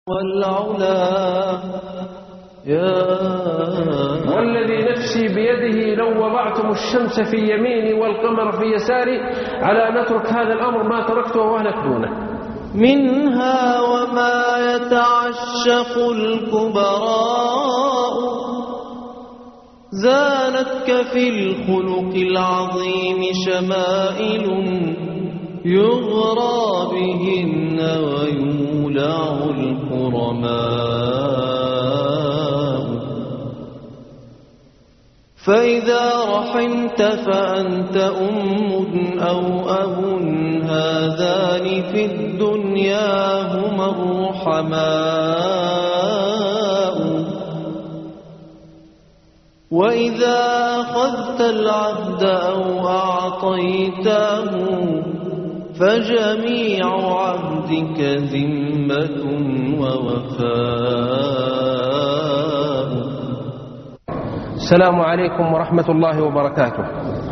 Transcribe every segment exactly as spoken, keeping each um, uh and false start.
والعلا يا والذي نفسي بيده لو وضعتم الشمس في يميني والقمر في يساري على أن نترك هذا الأمر ما تركته وأهلك دونه. منها وما يتعشق الكبراء زانتك في الخلق العظيم شمائل يغرى بهن ويولع الكرماء. فإذا رحمت فأنت أم أو أب هذان في الدنيا هما الرحماء. وإذا أخذت العبد أو أعطيته فجميع عبدك ذمة ووفاء. السلام عليكم ورحمة الله وبركاته.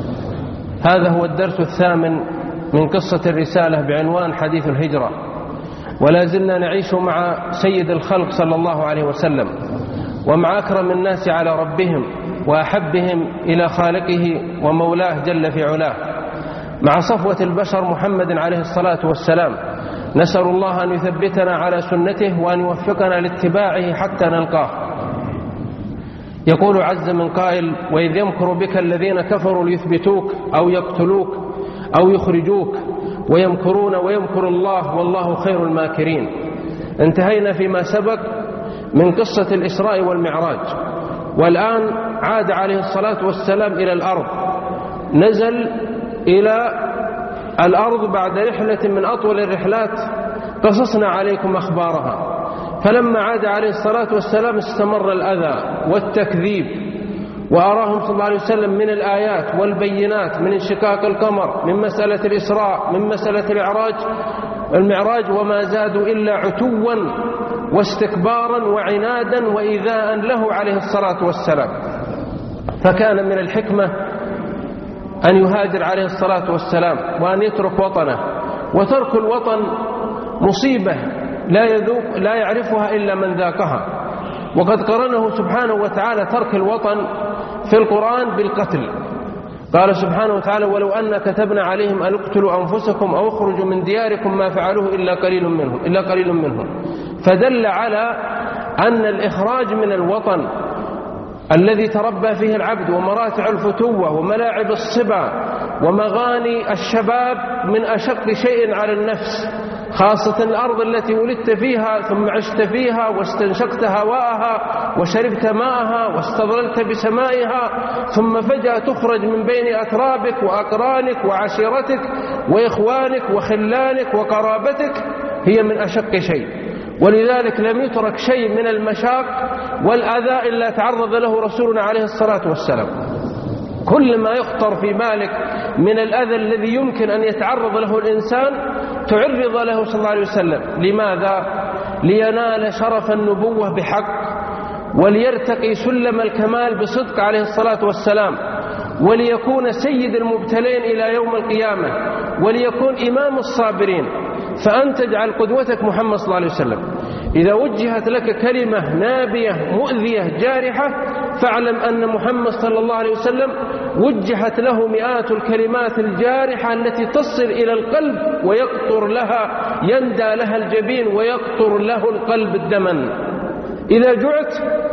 هذا هو الدرس الثامن من قصة الرسالة بعنوان حديث الهجرة، ولا زلنا نعيش مع سيد الخلق صلى الله عليه وسلم ومع أكرم الناس على ربهم وأحبهم إلى خالقه ومولاه جل في علاه، مع صفوة البشر محمد عليه الصلاة والسلام. نسأل الله أن يثبتنا على سنته وأن يوفقنا لاتباعه حتى نلقاه. يقول عز من قائل: وإذ يمكر بك الذين كفروا ليثبتوك أو يقتلوك أو يخرجوك ويمكرون ويمكر الله والله خير الماكرين. انتهينا فيما سبق من قصة الإسراء والمعراج، والآن عاد عليه الصلاة والسلام إلى الأرض. نزل إلى الأرض بعد رحلة من أطول الرحلات قصصنا عليكم أخبارها. فلما عاد عليه الصلاة والسلام استمر الأذى والتكذيب، وأراهم صلى الله عليه وسلم من الآيات والبينات، من انشقاق القمر، من مسألة الإسراء، من مسألة الإعراج المعراج، وما زادوا إلا عتوا واستكبارا وعنادا وإيذاء له عليه الصلاة والسلام. فكان من الحكمة أن يهاجر عليه الصلاة والسلام وأن يترك وطنه، وترك الوطن مصيبة لا يذوق لا يعرفها إلا من ذاقها. وقد قرنه سبحانه وتعالى ترك الوطن في القرآن بالقتل. قال سبحانه وتعالى: ولو أن كتبنا عليهم أن اقتلوا أنفسكم أو اخرجوا من دياركم ما فعلوه إلا قليل منهم إلا قليل منهم فدل على أن الإخراج من الوطن الذي تربى فيه العبد ومراتع الفتوة وملاعب الصبا ومغاني الشباب من أشق شيء على النفس، خاصة الأرض التي ولدت فيها ثم عشت فيها واستنشقت هواءها وشربت ماءها واستظللت بسمائها، ثم فجأة تخرج من بين أترابك وأقرانك وعشيرتك وإخوانك وخلانك وقرابتك، هي من أشق شيء. ولذلك لم يترك شيء من المشاق والأذى إلا تعرض له رسولنا عليه الصلاة والسلام. كل ما يخطر في بالك من الأذى الذي يمكن أن يتعرض له الإنسان تعرض له صلى الله عليه وسلم. لماذا؟ لينال شرف النبوة بحق، وليرتقي سلم الكمال بصدق عليه الصلاة والسلام، وليكون سيد المبتلين إلى يوم القيامة، وليكون إمام الصابرين. فأنت تجعل قدوتك محمد صلى الله عليه وسلم. إذا وجهت لك كلمة نابية مؤذية جارحة فاعلم أن محمد صلى الله عليه وسلم وجهت له مئات الكلمات الجارحة التي تصل إلى القلب ويقطر لها يندى لها الجبين ويقطر له القلب الدما. إذا جعت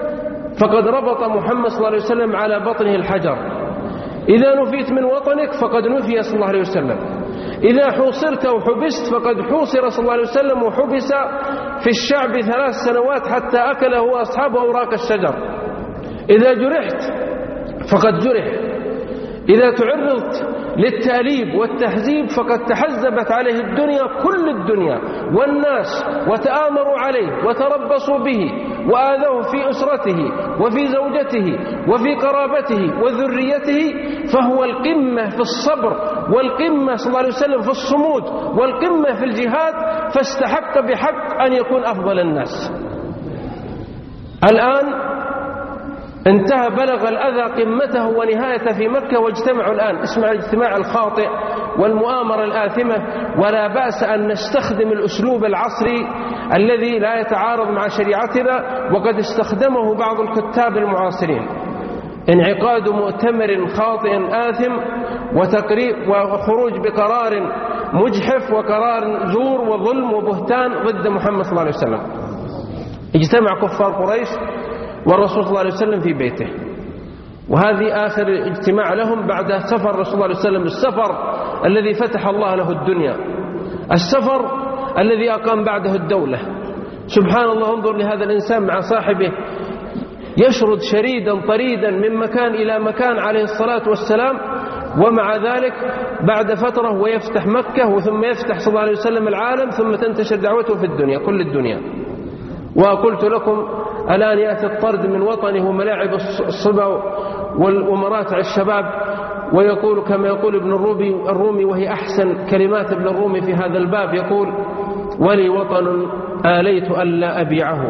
فقد ربط محمد صلى الله عليه وسلم على بطنه الحجر. إذا نفيت من وطنك فقد نفي صلى الله عليه وسلم. إذا حوصرت وحبست فقد حوصر صلى الله عليه وسلم وحبس في الشعب ثلاث سنوات حتى أكله وأصحابه أوراق الشجر. إذا جرحت فقد جرح. إذا تعرضت للتأليب والتحزيب فقد تحزبت عليه الدنيا كل الدنيا والناس، وتآمروا عليه وتربصوا به وآذوه في أسرته وفي زوجته وفي قرابته وذريته، فهو القمة في الصبر والقمة صلى الله عليه وسلم في الصمود والقمة في الجهاد، فاستحق بحق أن يكون أفضل الناس. الآن انتهى بلغ الأذى قمته ونهايته في مكة، واجتمعوا الآن. اسمع الاجتماع الخاطئ والمؤامرة الآثمة. ولا بأس أن نستخدم الأسلوب العصري الذي لا يتعارض مع شريعتنا، وقد استخدمه بعض الكتاب المعاصرين. انعقاد مؤتمر خاطئ آثم وتقريب وخروج بقرار مجحف وقرار زور وظلم وبهتان ضد محمد صلى الله عليه وسلم. اجتمع كفار قريش والرسول صلى الله عليه وسلم في بيته، وهذه آخر اجتماع لهم بعد سفر الرسول صلى الله عليه وسلم، السفر الذي فتح الله له الدنيا، السفر الذي أقام بعده الدولة. سبحان الله، انظر لهذا الإنسان مع صاحبه يشرد شريدا طريدا من مكان إلى مكان عليه الصلاة والسلام، ومع ذلك بعد فترة ويفتح مكة، وثم يفتح صلى الله عليه وسلم العالم، ثم تنتشر دعوته في الدنيا كل الدنيا. وقلت لكم الآن يأتي الطرد من وطنه وملاعب الصبا ومراتع الشباب، ويقول كما يقول ابن الرومي، وهي أحسن كلمات ابن الرومي في هذا الباب، يقول: ولي وطن آليت ألا أبيعه،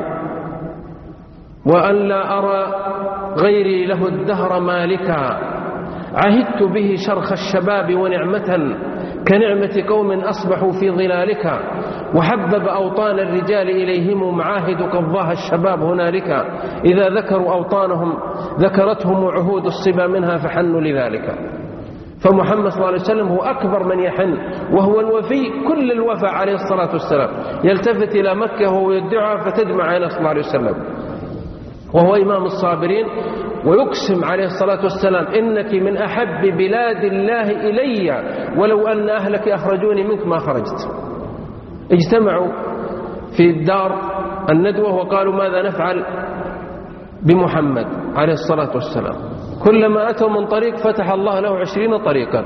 وأن لا أرى غيري له الدهر مالكا، عهدت به شرخ الشباب ونعمة كنعمة قوم أصبحوا في ظلالك، وحبب أوطان الرجال إليهم معاهد قضاها الشباب هنالك، إذا ذكروا أوطانهم ذكرتهم عهود الصبا منها فحنوا لذلك. فمحمد صلى الله عليه وسلم هو أكبر من يحن، وهو الوفي كل الوفاء عليه الصلاة والسلام، يلتفت إلى مكة وهو يدعها فتدمع عليه صلى الله عليه وسلم، وهو إمام الصابرين، ويقسم عليه الصلاة والسلام: إنك من أحب بلاد الله إلي، ولو أن أهلك أخرجوني منك ما خرجت. اجتمعوا في الدار الندوة وقالوا: ماذا نفعل بمحمد عليه الصلاة والسلام؟ كلما أتوا من طريق فتح الله له عشرين طريقا،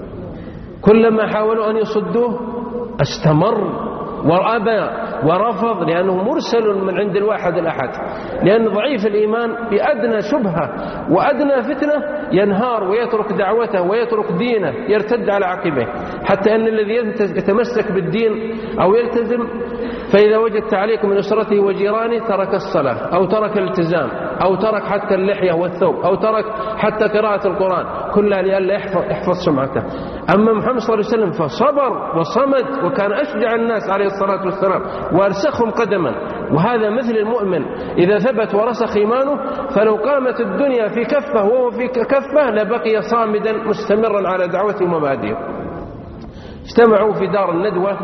كلما حاولوا أن يصدوه استمر وأبى ورفض، لأنه مرسل من عند الواحد الأحد، لأن ضعيف الإيمان بأدنى شبهة وأدنى فتنة ينهار ويترك دعوته ويترك دينه، يرتد على عقبه، حتى أن الذي يتمسك بالدين أو يلتزم فإذا وجد تعليق من أسرته وجيرانه ترك الصلاة، أو ترك الالتزام، أو ترك حتى اللحية والثوب، أو ترك حتى قراءة القرآن، كلها لئلا يحفظ, يحفظ سمعته. أما محمد صلى الله عليه وسلم فصبر وصمد، وكان أشجع الناس عليه الصلاة والسلام وأرسخهم قدما. وهذا مثل المؤمن إذا ثبت ورسخ إيمانه، فلو قامت الدنيا في كفه وهو في كفه لبقي صامدا مستمرا على دعوته ومبادئه. اجتمعوا في دار الندوة،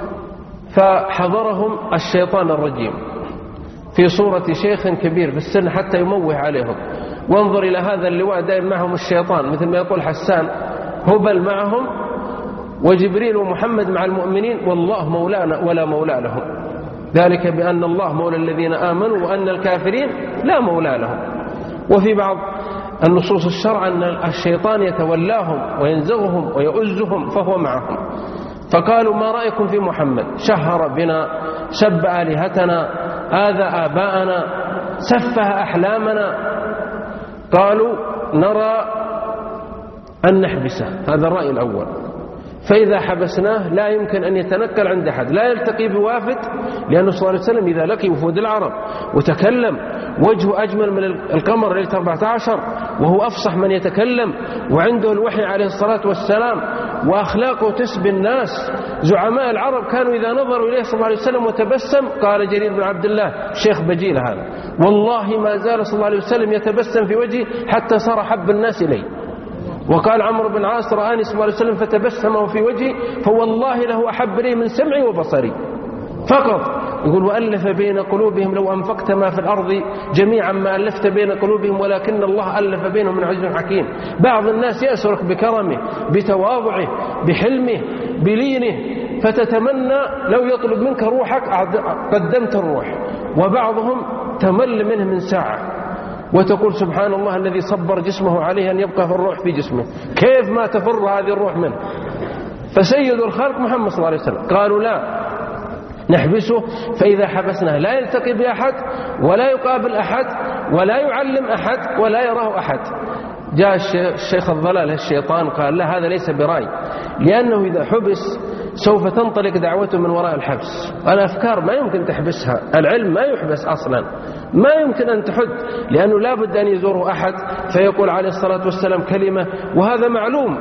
فحضرهم الشيطان الرجيم في صورة شيخ كبير في السن حتى يموه عليهم. وانظر إلى هذا اللواء دائر معهم الشيطان، مثل ما يقول حسان: هبل معهم وجبريل ومحمد مع المؤمنين، والله مولانا ولا مولى لهم، ذلك بأن الله مولى الذين آمنوا وأن الكافرين لا مولى لهم. وفي بعض النصوص الشرع أن الشيطان يتولاهم وينزغهم ويؤزهم فهو معهم. فقالوا: ما رأيكم في محمد؟ شهر بنا، سب آلهتنا، آذى آباءنا، سفه أحلامنا. قالوا: نرى أن نحبسه، هذا الرأي الأول، فإذا حبسناه لا يمكن أن يتنقل عند أحد، لا يلتقي بوافد، لأنه صلى الله عليه وسلم إذا لقي وفود العرب وتكلم وجهه أجمل من القمر ليلة أربعة عشر، وهو أفصح من يتكلم، وعنده الوحي عليه الصلاة والسلام، وأخلاقه تسبي الناس. زعماء العرب كانوا إذا نظروا إليه صلى الله عليه وسلم وتبسم، قال جرير بن عبد الله شيخ بجيل هذا: والله ما زال صلى الله عليه وسلم يتبسم في وجهه حتى صار حب الناس إليه. وقال عمرو بن عاص: رآني صلى الله عليه وسلم فتبسم في وجهي فوالله له أحب لي من سمعي وبصري فقط. يقول: وألف بين قلوبهم لو أنفقت ما في الأرض جميعا ما ألفت بين قلوبهم ولكن الله ألف بينهم من عزيز حكيم. بعض الناس يأسرك بكرمه، بتواضعه، بحلمه، بلينه، فتتمنى لو يطلب منك روحك قدمت الروح، وبعضهم تمل منه من ساعة وتقول: سبحان الله الذي صبر جسمه عليه أن يبقى في الروح في جسمه، كيف ما تفر هذه الروح منه؟ فسيد الخلق محمد صلى الله عليه وسلم. قالوا: لا، نحبسه، فإذا حبسناه لا يلتقي بأحد ولا يقابل أحد ولا يعلم أحد ولا يراه أحد. جاء الشيخ الضلال الشيطان قال: لا، هذا ليس برأي، لأنه إذا حبس سوف تنطلق دعوته من وراء الحبس. الأفكار ما يمكن تحبسها، العلم ما يحبس أصلا، ما يمكن أن تحد، لأنه لا بد أن يزوره أحد فيقول عليه الصلاة والسلام كلمة، وهذا معلوم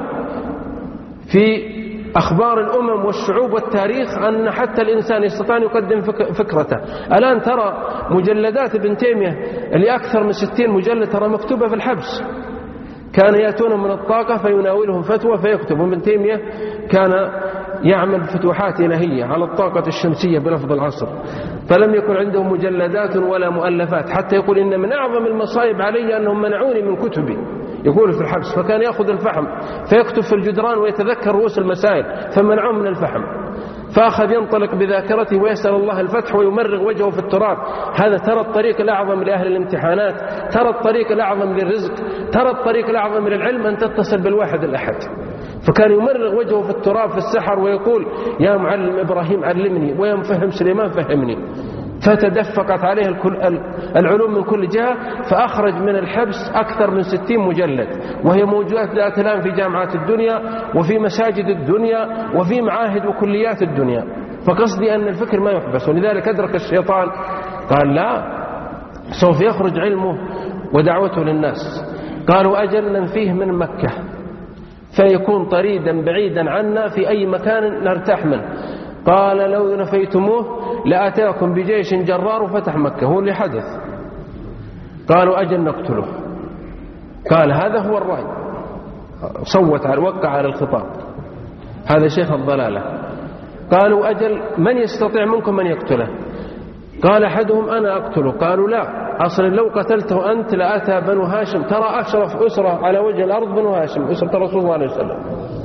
في أخبار الأمم والشعوب والتاريخ أن حتى الإنسان يستطيع أن يقدم فكرته. الآن ترى مجلدات ابن تيمية اللي أكثر من ستين مجلد ترى مكتوبة في الحبس، كان يأتون من الطاقة فيناولهم فتوى فيكتب. ابن تيمية كان يعمل فتوحات إلهية على الطاقة الشمسية بلفظ العصر، فلم يكن عنده مجلدات ولا مؤلفات، حتى يقول إن من أعظم المصائب علي أنهم منعوني من كتبي، يقول في الحبس. فكان يأخذ الفحم فيكتب في الجدران ويتذكر رؤوس المسائل فمنعوه من الفحم، فأخذ ينطلق بذاكرته ويسأل الله الفتح ويمرغ وجهه في التراب. هذا ترى الطريق الأعظم لأهل الامتحانات، ترى الطريق الأعظم للرزق، ترى الطريق الأعظم للعلم أن تتصل بالواحد الأحد. فكان يمرغ وجهه في التراب في السحر ويقول يا معلم إبراهيم علمني، ويا مفهم سليمان فهمني. فتدفقت عليه العلوم من كل جهة، فأخرج من الحبس أكثر من ستين مجلد، وهي موجودة ذات الآن في جامعات الدنيا وفي مساجد الدنيا وفي معاهد وكليات الدنيا. فقصدي أن الفكر ما يحبس، ولذلك أدرك الشيطان قال لا، سوف يخرج علمه ودعوته للناس. قالوا أجل ننفيه من مكة فيكون طريدا بعيدا عنا في أي مكان نرتاح منه. قال لو نفيتموه لأتاكم بجيش جرار وفتح مكة، هو اللي حدث. قالوا أجل نقتله. قال هذا هو الرأي، صوت على وقع على الخطاب، هذا شيخ الضلالة. قالوا أجل من يستطيع منكم من يقتله؟ قال أحدهم أنا أقتله. قالوا لا، أصلا لو قتلته أنت لأتى بنو هاشم، ترى أشرف أسرة على وجه الأرض بنو هاشم، أسرة رسول الله عليه وسلم،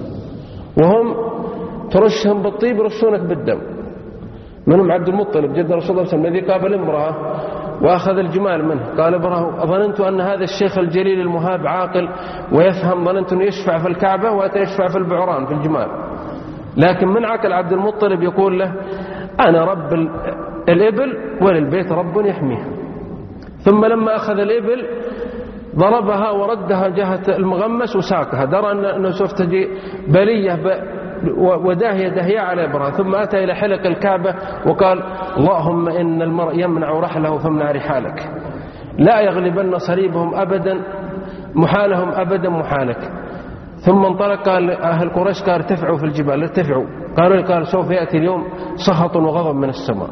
وهم ترشهم بالطيب يرشونك بالدم. منهم عبد المطلب جد رسول الله صلى الله عليه وسلم الذي قابل امرأة وأخذ الجمال منه. قال ابراه ظننت أن هذا الشيخ الجليل المهاب عاقل ويفهم، ظننت أنه يشفع في الكعبة وأتى يشفع في البعران في الجمال. لكن من عقل عبد المطلب يقول له أنا رب الإبل وللبيت رب يحميه. ثم لما أخذ الإبل ضربها وردها جهة المغمس وساقها، درى أنه سوف تجي بلية وداهية دهية على إبراه. ثم أتى إلى حلق الكعبة وقال اللهم إن المرء يمنع رحله فامنع رحالك، لا يغلبن صليبهم أبدا محالهم أبدا محالك. ثم انطلق قال أهل قريش قال ارتفعوا في الجبال، ارتفعوا. قالوا قال سوف يأتي اليوم سخط وغضب من السماء،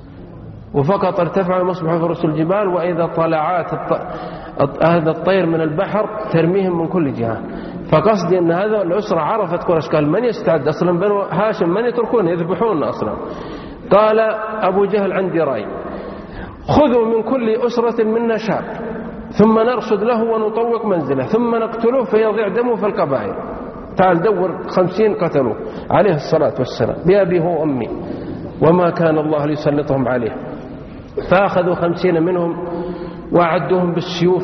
وفقط ارتفعوا مصبحوا في رؤوس الجبال وإذا طلعات هذا الطير من البحر ترميهم من كل جهة. فقصدي أن هذا الأسرة عرفت قريش، قال من يستعد أصلا بنو هاشم من يتركون يذبحون أصلا. قال أبو جهل عندي رأي، خذوا من كل أسرة منا شاب ثم نرصد له ونطوق منزله ثم نقتله فيضيع دمه في القبائل. تعال دور خمسين قتلوا عليه الصلاة والسلام بأبي هو أمي، وما كان الله ليسلطهم عليه. فأخذوا خمسين منهم وأعدوهم بالسيوف.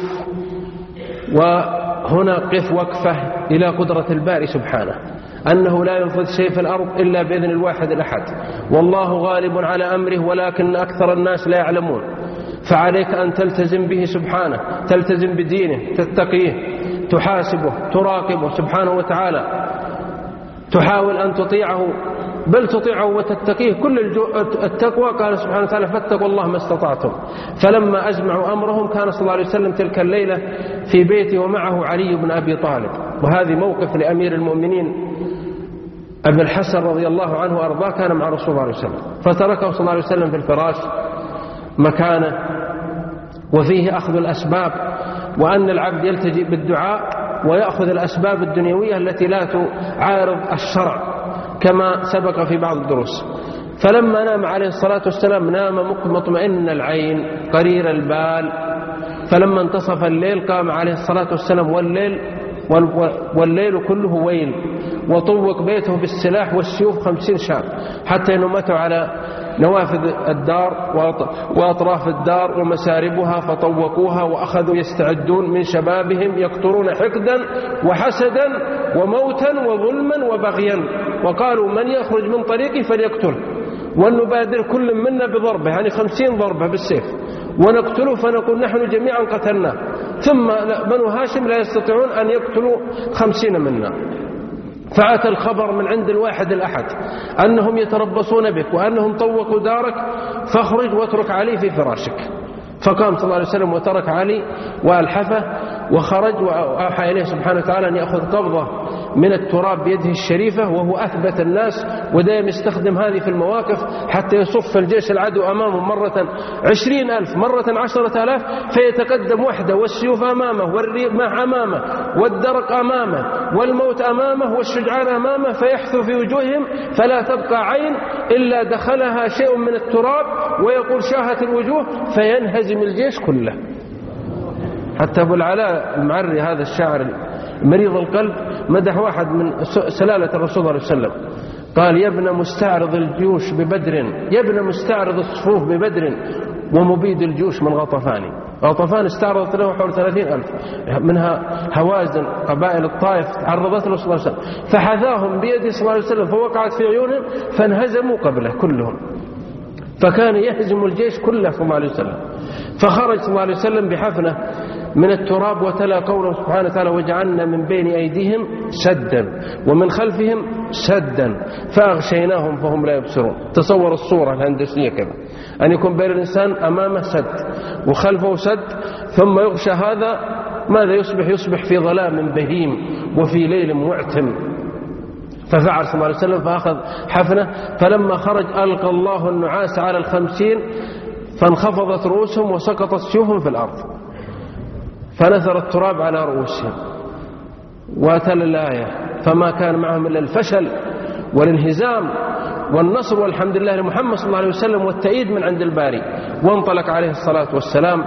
وهنا قف وقفة إلى قدرة الباري سبحانه أنه لا ينفذ شيء في الأرض إلا بإذن الواحد الأحد، والله غالب على أمره ولكن أكثر الناس لا يعلمون. فعليك أن تلتزم به سبحانه، تلتزم بدينه، تتقيه، تحاسبه، تراقبه سبحانه وتعالى، تحاول أن تطيعه، بل تطيعه وتتقيه كل التقوى. قال سبحانه وتعالى فاتقوا الله ما استطعتم. فلما أجمعوا أمرهم كان صلى الله عليه وسلم تلك الليلة في بيته ومعه علي بن أبي طالب، وهذه موقف لأمير المؤمنين أبي الحسن رضي الله عنه وأرضاه، كان مع رسول الله عليه وسلم، فتركه صلى الله عليه وسلم في الفراش مكانه. وفيه أخذ الأسباب، وأن العبد يلتجئ بالدعاء ويأخذ الأسباب الدنيوية التي لا تعارض الشرع كما سبق في بعض الدروس. فلما نام عليه الصلاة والسلام نام مطمئن العين قرير البال. فلما انتصف الليل قام عليه الصلاة والسلام والليل, والليل كله ويل، وطوق بيته بالسلاح والسيوف خمسين شاب، حتى أنهم ماتوا على نوافذ الدار وأطراف الدار ومساربها فطوقوها، وأخذوا يستعدون من شبابهم يقطرون حقدا وحسدا وموتا وظلما وبغيا، وقالوا من يخرج من طريقي فليقتل، ونبادر كل منا بضربه، يعني خمسين ضربة بالسيف، ونقتله فنقول نحن جميعا قتلناه، ثم بنو هاشم لا يستطيعون أن يقتلوا خمسين منا. فأتى الخبر من عند الواحد الأحد أنهم يتربصون بك وأنهم طوقوا دارك، فاخرج واترك علي في فراشك. فقام صلى الله عليه وسلم وترك علي وألحفه وخرج، وأوحى إليه سبحانه وتعالى أن يأخذ قبضة من التراب بيده الشريفة، وهو أثبت الناس ودائما يستخدم هذه في المواقف حتى يصف الجيش العدو أمامه مرة عشرين ألف مرة عشرة آلاف، فيتقدم وحده والسيوف أمامه والرماح أمامه والدرق أمامه والموت أمامه والشجعان أمامه، فيحثو في وجوههم فلا تبقى عين إلا دخلها شيء من التراب، ويقول شاهت الوجوه، فينهزم الجيش كله. حتى أبو العلاء المعري هذا الشاعر مريض القلب مدح واحد من سلالة الرسول صلى الله عليه وسلم، قال: يا ابن مستعرض الجيوش ببدر، يا ابن مستعرض الصفوف ببدر ومبيد الجيوش من غطفان. غطفان استعرضت له حول ثلاثين ألف، منها هوازن قبائل الطائف تعرضت له صلى الله عليه وسلم، فحذاهم بيده صلى الله عليه وسلم فوقعت في عيونهم فانهزموا قبله كلهم، فكان يهزم الجيش كله صلى الله عليه وسلم. فخرج صلى الله عليه وسلم بحفنة من التراب وتلا قوله سبحانه وتعالى: وجعلنا من بين أيديهم سدا ومن خلفهم سدا فأغشيناهم فهم لا يبصرون. تصور الصورة الهندسية كذا، أن يكون بين الإنسان أمامه سد وخلفه سد، ثم يغشى هذا، ماذا يصبح؟ يصبح في ظلام بهيم وفي ليل معتم. ففعل صلى الله عليه وسلم فأخذ حفنة، فلما خرج ألقى الله النعاس على الخمسين فانخفضت رؤوسهم وسقطت سيوفهم في الأرض، فنثر التراب على رؤوسهم. وتلا الآية: فما كان معهم إلا الفشل والانهزام والنصر والحمد لله لمحمد صلى الله عليه وسلم والتأييد من عند الباري. وانطلق عليه الصلاة والسلام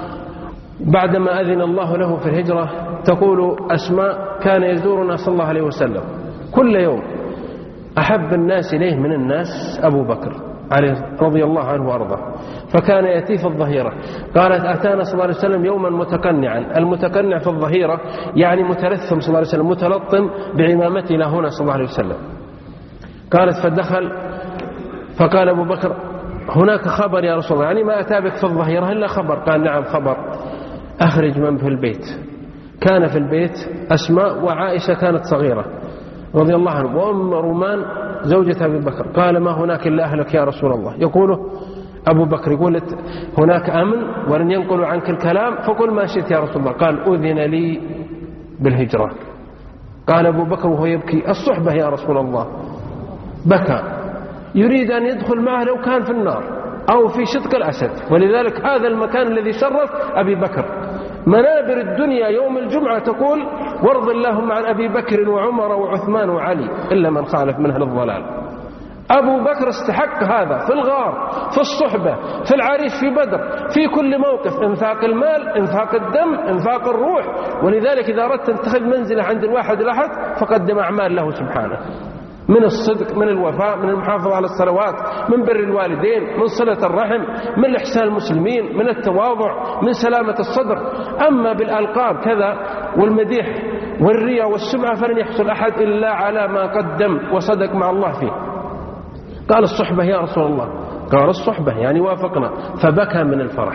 بعدما أذن الله له في الهجرة. تقول أسماء: كان يزورنا صلى الله عليه وسلم كل يوم، أحب الناس إليه من الناس أبو بكر عليه رضي الله عنه وأرضاه، فكان يأتي في الظهيرة. قالت: أتانا صلى الله عليه وسلم يوما متقنعا. المتقنع في الظهيرة يعني متلثم صلى الله عليه وسلم، متلطم بعمامته إلى هنا صلى الله عليه وسلم. قالت: فدخل فقال أبو بكر: هناك خبر يا رسول الله، يعني ما أتى بك في الظهيرة إلا خبر. قال: نعم خبر. أخرج من في البيت. كان في البيت أسماء وعائشة كانت صغيرة رضي الله عنه، وأم رومان زوجة أبي بكر. قال: ما هناك إلا أهلك يا رسول الله. يقوله أبو بكر، يقول: هناك أمن ولن ينقلوا عنك الكلام، فقل ما شئت يا رسول الله. قال: أذن لي بالهجرة. قال أبو بكر وهو يبكي: الصحبة يا رسول الله. بكى، يريد أن يدخل معه لو كان في النار أو في شدق الأسد. ولذلك هذا المكان الذي شرف أبي بكر. منابر الدنيا يوم الجمعة تقول: وارض اللهم عن أبي بكر وعمر وعثمان وعلي إلا من خالف من أهل الضلال. أبو بكر استحق هذا في الغار، في الصحبة، في العريش، في بدر، في كل موقف، انفاق المال، انفاق الدم، انفاق الروح. ولذلك إذا أردت أن تتخذ منزلة عند الواحد الأحد فقدم أعمال له سبحانه، من الصدق، من الوفاء، من المحافظة على الصلوات، من بر الوالدين، من صلة الرحم، من إحسان المسلمين، من التواضع، من سلامة الصدر. أما بالألقاب كذا والمديح والرياء والسمعة فلن يحصل أحد إلا على ما قدم وصدق مع الله فيه. قال: الصحبة يا رسول الله. قال: الصحبة يعني وافقنا. فبكى من الفرح.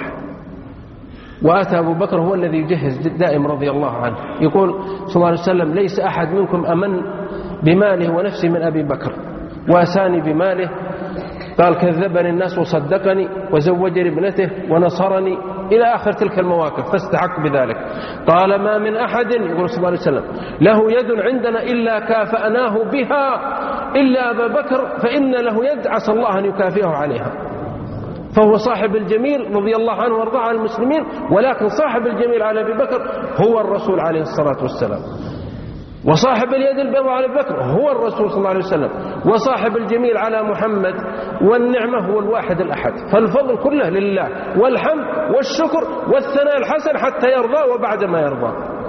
وأتى أبو بكر هو الذي يجهز دائم رضي الله عنه، يقول صلى الله عليه وسلم: ليس أحد منكم أمن بماله ونفسه من أبي بكر، وأساني بماله. قال: كذبني الناس وصدقني وزوجني ابنته ونصرني، إلى آخر تلك المواقف، فاستحق بذلك. قال: ما من أحد، يقول صلى الله عليه وسلم، له يد عندنا إلا كافأناه بها إلا أبا بكر، فإن له يد عسى الله أن يكافئه عليها. فهو صاحب الجميل رضي الله عنه وارضاه عن المسلمين، ولكن صاحب الجميل على أبي بكر هو الرسول عليه الصلاة والسلام، وصاحب اليد البيضاء على أبي بكر هو الرسول صلى الله عليه وسلم، وصاحب الجميل على محمد والنعمة هو الواحد الأحد. فالفضل كله لله، والحمد والشكر والثناء الحسن حتى يرضى وبعد ما يرضى.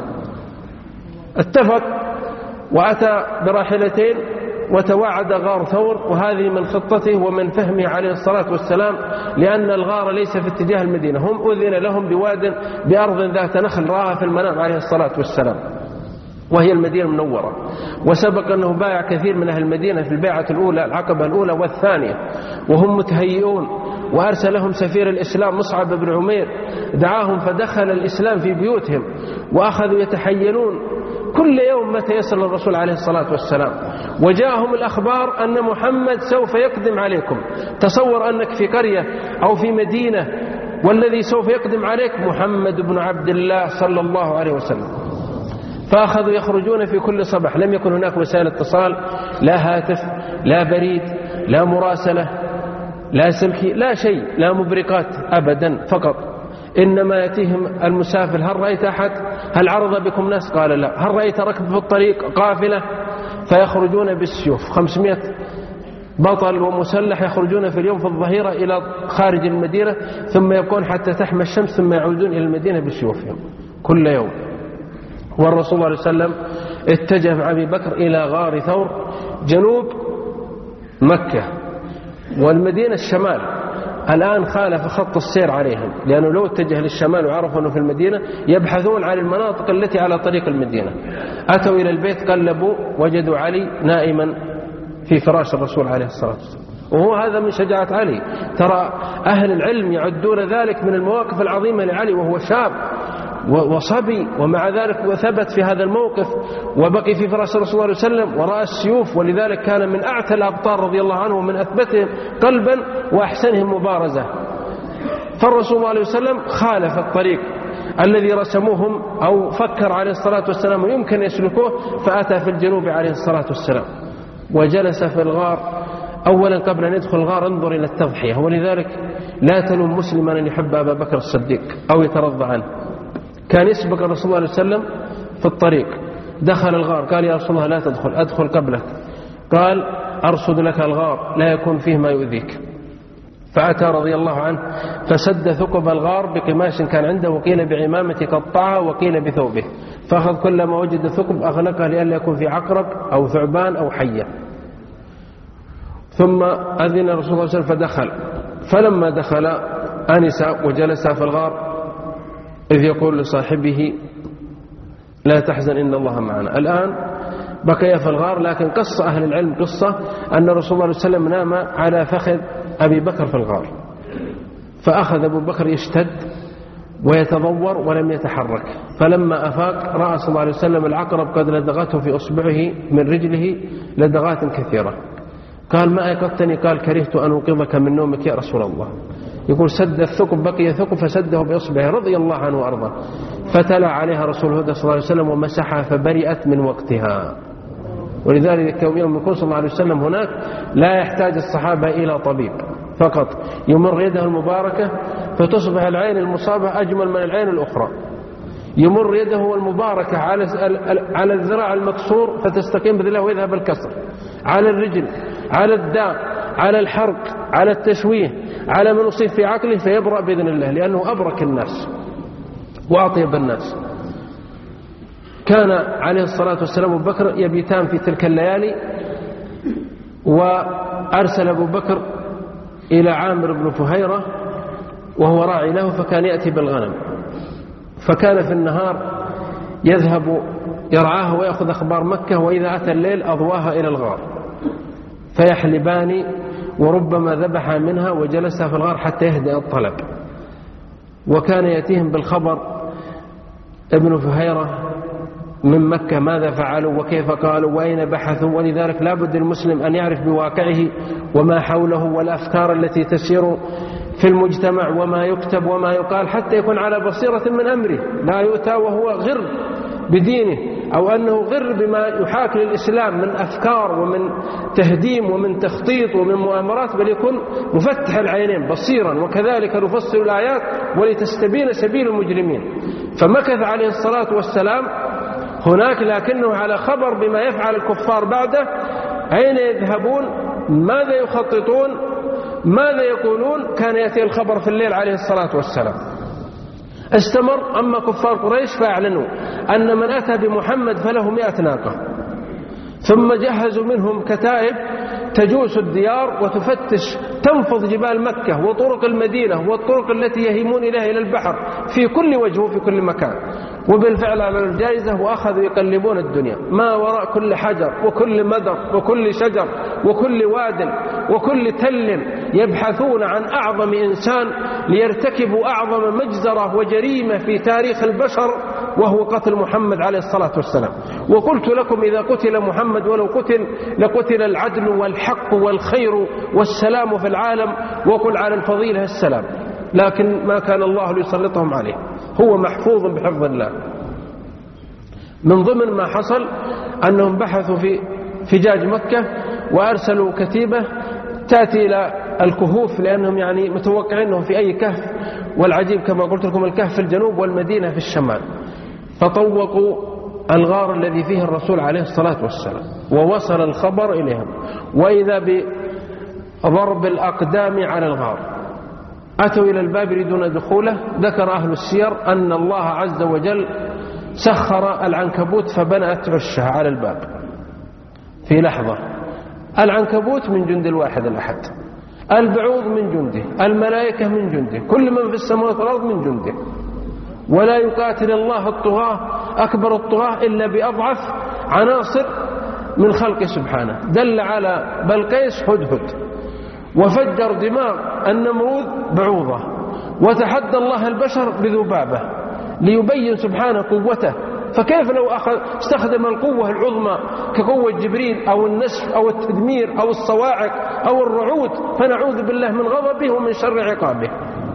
اتفق وأتى براحلتين وتواعد غار ثور، وهذه من خطته ومن فهمه عليه الصلاة والسلام، لأن الغار ليس في اتجاه المدينة، هم أذن لهم بواد بأرض ذات نخل رآها في المنام عليه الصلاة والسلام، وهي المدينة المنورة. وسبق أنه بايع كثير من أهل المدينة في البيعة الأولى، العقبة الأولى والثانية، وهم متهيئون. وأرسل لهم سفير الإسلام مصعب بن عمير، دعاهم فدخل الإسلام في بيوتهم، وأخذوا يتحيلون كل يوم متى يصل الرسول عليه الصلاة والسلام. وجاءهم الأخبار أن محمد سوف يقدم عليكم. تصور أنك في قرية أو في مدينة والذي سوف يقدم عليك محمد بن عبد الله صلى الله عليه وسلم. فأخذوا يخرجون في كل صباح، لم يكن هناك وسائل اتصال، لا هاتف، لا بريد، لا مراسلة، لا سلكي، لا شيء، لا مبرقات أبدا، فقط إنما يأتيهم المسافر: هل رأيت أحد؟ هل عرض بكم ناس؟ قال لا. هل رأيت ركب في الطريق قافلة؟ فيخرجون بالسيوف، خمسمائة بطل ومسلح يخرجون في اليوم في الظهيرة إلى خارج المدينة، ثم يبقون حتى تحمى الشمس، ثم يعودون إلى المدينة بسيوفهم كل يوم. والرسول صلى الله عليه وسلم اتجه مع أبي بكر إلى غار ثور جنوب مكة، والمدينة الشمال. الآن خالف خط السير عليهم، لأنه لو اتجه للشمال وعرفوا أنه في المدينة يبحثون عن المناطق التي على طريق المدينة. أتوا إلى البيت، قلبوا، وجدوا علي نائما في فراش الرسول عليه الصلاة والسلام. وهو هذا من شجاعة علي. ترى أهل العلم يعدون ذلك من المواقف العظيمة لعلي، وهو شاب وصبي، ومع ذلك وثبت في هذا الموقف وبقي في فراش الرسول صلى الله عليه وسلم ورأى السيوف، ولذلك كان من أعتى الأبطال رضي الله عنه ومن أثبتهم قلبا وأحسنهم مبارزة. فالرسول صلى الله عليه وسلم خالف الطريق الذي رسموهم أو فكر عليه الصلاة والسلام ويمكن يسلكوه، فأتى في الجنوب عليه الصلاة والسلام وجلس في الغار. أولا قبل أن يدخل الغار انظر إلى التضحية، ولذلك لا تلوم مسلما أن يحب أبا بكر الصديق أو يترضى عنه. كان يسبق الرسول صلى الله عليه وسلم في الطريق، دخل الغار، قال: يا رسول الله لا تدخل، أدخل قبلك. قال: أرصد لك الغار لا يكون فيه ما يؤذيك. فأتى رضي الله عنه فسد ثقب الغار بقماش كان عنده، وقيل بعمامة قطعها، وقيل بثوبه، فأخذ كل ما وجد ثقب أغلقه لئلا يكون في عقرب أو ثعبان أو حية. ثم أذن الرسول صلى الله عليه وسلم فدخل. فلما دخل أنس وجلس في الغار، إذ يقول لصاحبه: لا تحزن إن الله معنا. الآن بقي في الغار، لكن قص أهل العلم قصة أن الرسول صلى الله عليه وسلم نام على فخذ أبي بكر في الغار، فأخذ أبو بكر يشتد ويتضور ولم يتحرك. فلما أفاق رأى صلى الله عليه وسلم العقرب قد لدغته في أصبعه من رجله لدغات كثيرة. قال: ما أيقظتني؟ قال: كرهت أن أوقظك من نومك يا رسول الله. يقول: سد الثقب، بقي ثقب فسده بإصبعه رضي الله عنه وأرضاه، فتلا عليها رسول الهدى صلى الله عليه وسلم ومسحها فبرئت من وقتها. ولذلك يوم يكون صلى الله عليه وسلم هناك لا يحتاج الصحابة إلى طبيب، فقط يمر يده المباركة فتصبح العين المصابة أجمل من العين الأخرى، يمر يده المباركة على على الذراع المكسور فتستقيم بذله ويذهب الكسر، على الرجل، على الداء، على الحرق، على التشويه، على من يصيب في عقله فيبرأ بإذن الله، لأنه أبرك الناس وأطيب الناس. كان عليه الصلاة والسلام أبو بكر يبيتان في تلك الليالي، وأرسل أبو بكر إلى عامر بن فهيرة وهو راعي له، فكان يأتي بالغنم، فكان في النهار يذهب يرعاها ويأخذ أخبار مكة، وإذا أتى الليل أضواها إلى الغار فيحلبان، وربما ذبح منها وجلسها في الغار حتى يهدأ الطلب. وكان يأتيهم بالخبر ابن فهيرة من مكة ماذا فعلوا وكيف قالوا وأين بحثوا. ولذلك لا بد المسلم أن يعرف بواقعه وما حوله والأفكار التي تسير في المجتمع وما يكتب وما يقال، حتى يكون على بصيرة من أمره، لا يؤتى وهو غر بدينه، أو أنه غر بما يحاكي للإسلام من أفكار ومن تهديم ومن تخطيط ومن مؤامرات، بل يكون مفتح العينين بصيرا. وكذلك نفصل الآيات ولتستبين سبيل المجرمين. فمكث عليه الصلاة والسلام هناك، لكنه على خبر بما يفعل الكفار بعده، أين يذهبون، ماذا يخططون، ماذا يقولون. كان يأتي الخبر في الليل عليه الصلاة والسلام. استمر. أما كفار قريش فأعلنوا أن من أتى بمحمد فله مئة ناقة، ثم جهزوا منهم كتائب تجوس الديار وتفتش، تنفض جبال مكة وطرق المدينة والطرق التي يهيمون إليها إلى البحر في كل وجه وفي كل مكان. وبالفعل على الجائزة، وأخذوا يقلبون الدنيا ما وراء كل حجر وكل مدر وكل شجر وكل واد وكل تل، يبحثون عن أعظم إنسان ليرتكبوا أعظم مجزرة وجريمة في تاريخ البشر، وهو قتل محمد عليه الصلاة والسلام. وقلت لكم إذا قتل محمد ولو قتل لقتل العدل والحق والخير والسلام في العالم، وقل على الفضيلة السلام. لكن ما كان الله ليسلطهم عليه، هو محفوظ بحفظ الله. من ضمن ما حصل أنهم بحثوا في فجاج مكة وأرسلوا كتيبة تأتي إلى الكهوف، لأنهم يعني متوقعين أنهم في أي كهف، والعجيب كما قلت لكم الكهف في الجنوب والمدينة في الشمال. فطوقوا الغار الذي فيه الرسول عليه الصلاة والسلام، ووصل الخبر إليهم، وإذا بضرب الأقدام على الغار. أتوا إلى الباب يريدون دخوله. ذكر أهل السير أن الله عز وجل سخر العنكبوت فبنأت عشها على الباب في لحظة. العنكبوت من جند الواحد الأحد، البعوض من جنده، الملائكة من جنده، كل من في السماوات والأرض من جنده. ولا يقاتل الله الطغاة أكبر الطغاة إلا بأضعف عناصر من خلقه سبحانه. دل على بلقيس هدهد، وفجر دماغ النمرود بعوضة، وتحدى الله البشر بذبابة ليبين سبحانه قوته. فكيف لو أخذ استخدم القوة العظمى كقوة جبريل أو النسف أو التدمير أو الصواعق أو الرعود، فنعوذ بالله من غضبه ومن شر عقابه.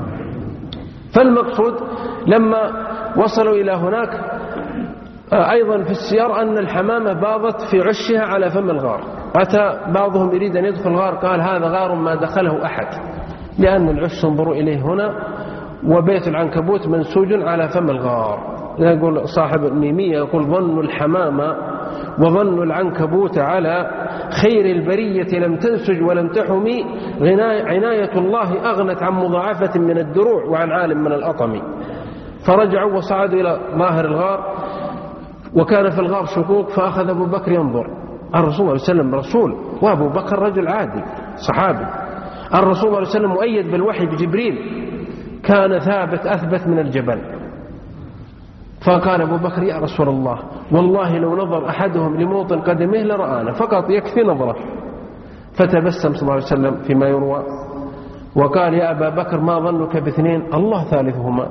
فالمقصود لما وصلوا إلى هناك أيضا في السيار أن الحمامة باضت في عشها على فم الغار. أتى بعضهم يريد أن يدخل الغار، قال هذا غار ما دخله أحد، لأن العش انظروا إليه هنا، وبيت العنكبوت منسوج على فم الغار. يقول صاحب الميمية يقول ظن الحمامة وظن العنكبوت على خير البرية لم تنسج ولم تحمي، عناية الله أغنت عن مضاعفة من الدروع وعن عالم من الأطم. فرجعوا وصعدوا إلى ظاهر الغار، وكان في الغار شكوك، فأخذ أبو بكر ينظر. الرسول صلى الله عليه وسلم رسول، وأبو بكر رجل عادي صحابي. الرسول صلى الله عليه وسلم مؤيد بالوحي بجبريل، كان ثابت أثبت من الجبل. فقال أبو بكر يا رسول الله والله لو نظر أحدهم لموطن قدمه لرآنا، فقط يكفي نظره. فتبسم صلى الله عليه وسلم فيما يروى وقال يا أبا بكر ما ظنك باثنين الله ثالثهما.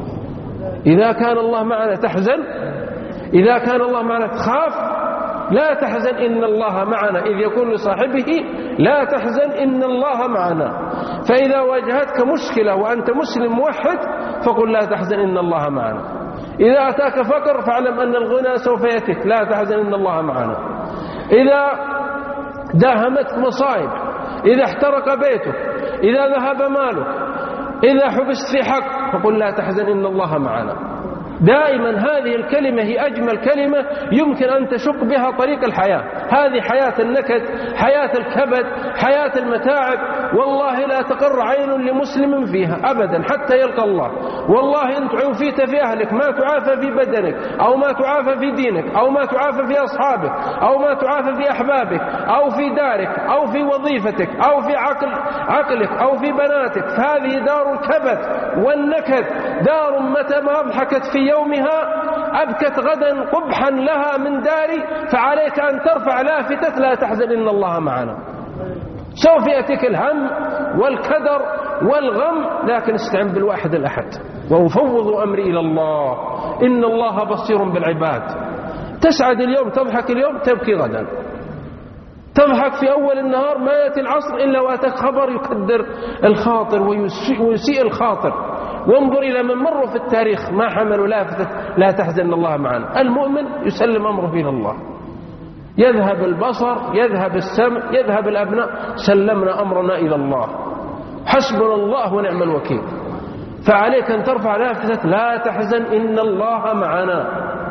إذا كان الله معنا تحزن، إذا كان الله معنا تخاف، لا تحزن إن الله معنا. إذ يقول لصاحبه لا تحزن إن الله معنا. فإذا واجهتك مشكلة وأنت مسلم موحد فقل لا تحزن إن الله معنا. إذا أتاك فقر فاعلم أن الغنى سوف يأتيك، لا تحزن إن الله معنا. إذا داهمتك مصائب، إذا احترق بيتك، إذا ذهب مالك، إذا حبست في حق، فقل لا تحزن إن الله معنا. دائما هذه الكلمة هي أجمل كلمة يمكن أن تشق بها طريق الحياة. هذه حياة النكد، حياة الكبد، حياة المتاعب. والله لا تقر عين لمسلم فيها أبدا حتى يلقى الله. والله أنت عوفيت في أهلك ما تعافى في بدنك، أو ما تعافى في دينك، أو ما تعافى في أصحابك، أو ما تعافى في أحبابك، أو في دارك، أو في وظيفتك، أو في عقل عقلك، أو في بناتك. فهذه دار الكبد والنكد، دار متى ما أضحكت في يومها أبكت غدا قبحا لها من داري. فعليك أن ترفع لافتة لا تحزن إن الله معنا. سوف يأتيك الهم والكدر والغم، لكن استعن بالواحد الأحد وأفوض أمري إلى الله إن الله بصير بالعباد. تسعد اليوم، تضحك اليوم، تبكي غدا. تضحك في أول النهار، ما يأتي العصر إلا وأتاك خبر يكدر الخاطر ويسيء الخاطر. وانظر إلى من مروا في التاريخ ما حملوا لافتة لا تحزن الله معنا. المؤمن يسلم أمره إلى الله، يذهب البصر، يذهب السمع، يذهب الأبناء، سلمنا أمرنا إلى الله، حسبنا الله ونعم الوكيل. فعليك أن ترفع لافتة لا تحزن إن الله معنا،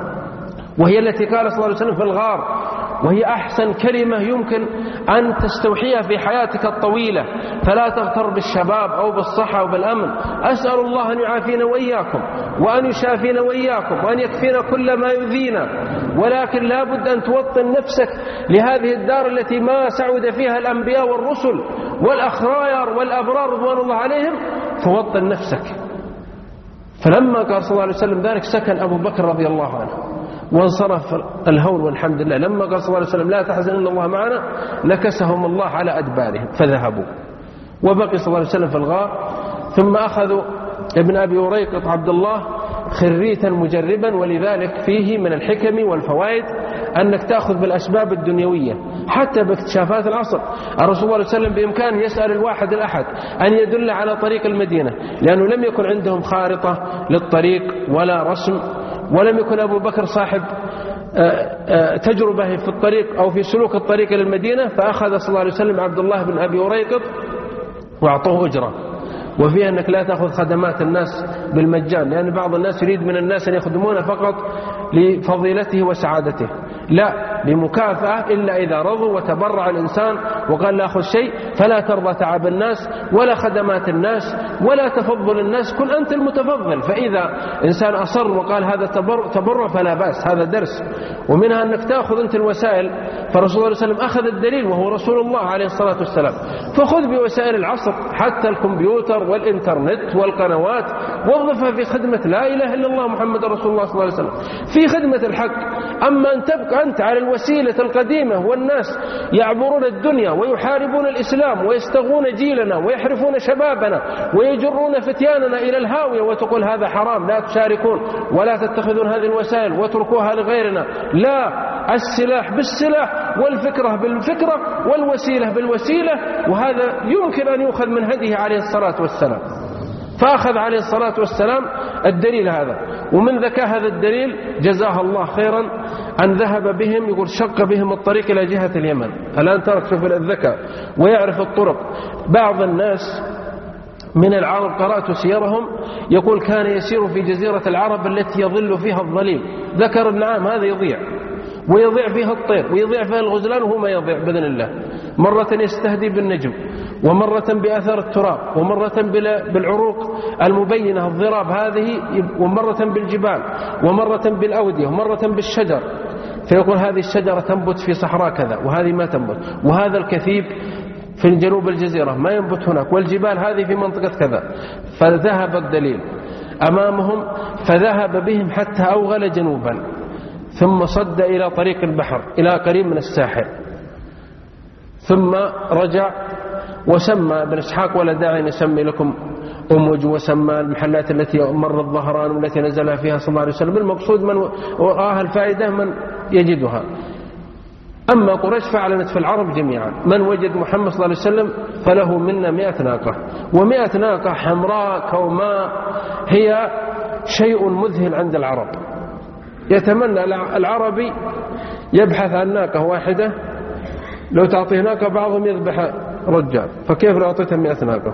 وهي التي قال صلى الله عليه وسلم في الغار، وهي أحسن كلمة يمكن أن تستوحيها في حياتك الطويلة. فلا تغتر بالشباب أو بالصحة أو بالأمن. أسأل الله أن يعافينا وإياكم، وأن يشافينا وإياكم، وأن يكفينا كل ما يؤذينا. ولكن لا بد أن توطن نفسك لهذه الدار التي ما سعد فيها الأنبياء والرسل والأخيار والأبرار رضوان الله عليهم. فوطن نفسك. فلما قال صلى الله عليه وسلم ذلك سكن أبو بكر رضي الله عنه وانصرف الهول والحمد لله. لما قال صلى الله عليه وسلم لا تحزن إن الله معنا نكسهم الله على أدبارهم فذهبوا. وبقي صلى الله عليه وسلم في الغار. ثم أخذوا ابن أبي أريقط عبد الله خريتا مجربا، ولذلك فيه من الحكم والفوائد أنك تأخذ بالأسباب الدنيوية حتى باكتشافات العصر. الرسول صلى الله عليه وسلم بإمكانه يسأل الواحد الأحد أن يدل على طريق المدينة، لأنه لم يكن عندهم خارطة للطريق ولا رسم، ولم يكن أبو بكر صاحب تجربة في الطريق أو في سلوك الطريق للمدينة، فأخذ صلى الله عليه وسلم عبد الله بن أبي أريقط وأعطوه أجرة، وفيها أنك لا تأخذ خدمات الناس بالمجان، لأن بعض الناس يريد من الناس أن يخدمونه فقط لفضيلته وسعادته، لا، بمكافأة إلا إذا رضوا وتبرع الإنسان وقال لا أخذ شيء، فلا ترضى تعب الناس ولا خدمات الناس ولا تفضل الناس، كن أنت المتفضل. فإذا إنسان أصر وقال هذا تبرع فلا بأس، هذا درس. ومنها أنك تأخذ أنت الوسائل، فالرسول صلى الله عليه وسلم أخذ الدليل وهو رسول الله عليه الصلاة والسلام، فخذ بوسائل العصر حتى الكمبيوتر والإنترنت والقنوات، وظفها في خدمة لا إله إلا الله محمد رسول الله صلى الله عليه وسلم، في خدمة الحق. أما أن تبقى أنت على الوسيلة القديمة والناس يعبرون الدنيا ويحاربون الإسلام ويستغون جيلنا ويحرفون شبابنا ويجرون فتياننا إلى الهاوية، وتقول هذا حرام، لا تشاركون ولا تتخذون هذه الوسائل وتركوها لغيرنا، لا، السلاح بالسلاح والفكرة بالفكرة والوسيلة بالوسيلة، وهذا يمكن أن يؤخذ من هديه عليه الصلاة والسلام. فأخذ عليه الصلاة والسلام الدليل هذا، ومن ذكاء هذا الدليل جزاه الله خيرا أن ذهب بهم، يقول شق بهم الطريق إلى جهة اليمن. الآن ترك شوف الذكاء ويعرف الطرق. بعض الناس من العرب قرأت سيرهم يقول كان يسير في جزيرة العرب التي يظل فيها الظليل، ذكر النعام هذا يضيع ويضيع فيها الطير ويضيع فيها الغزلان وهو ما يضيع بإذن الله، مرة يستهدي بالنجم ومرة بأثر التراب ومرة بالعروق المبينة الضراب هذه، ومرة بالجبال ومرة بالأودية ومرة بالشجر، فيقول هذه الشجرة تنبت في صحراء كذا وهذه ما تنبت، وهذا الكثيب في جنوب الجزيرة ما ينبت هناك، والجبال هذه في منطقة كذا. فذهب الدليل أمامهم فذهب بهم حتى أوغل جنوبا، ثم صد إلى طريق البحر إلى قريب من الساحل، ثم رجع وسمى ابن إسحاق ولا داعي نسمي لكم أمج، وسمى المحلات التي مر الظهران والتي نزل فيها صلى الله عليه وسلم. المقصود من رآها الفائدة من يجدها. أما قريش فأعلنت في العرب جميعا من وجد محمد صلى الله عليه وسلم فله منا مئة ناقة، ومئة ناقة حمراء كوماء هي شيء مذهل عند العرب. يتمنى العربي يبحث عن ناقة واحدة، لو تعطيه ناقة بعضهم يذبح رجال، فكيف لو أعطيته مئة ناقة؟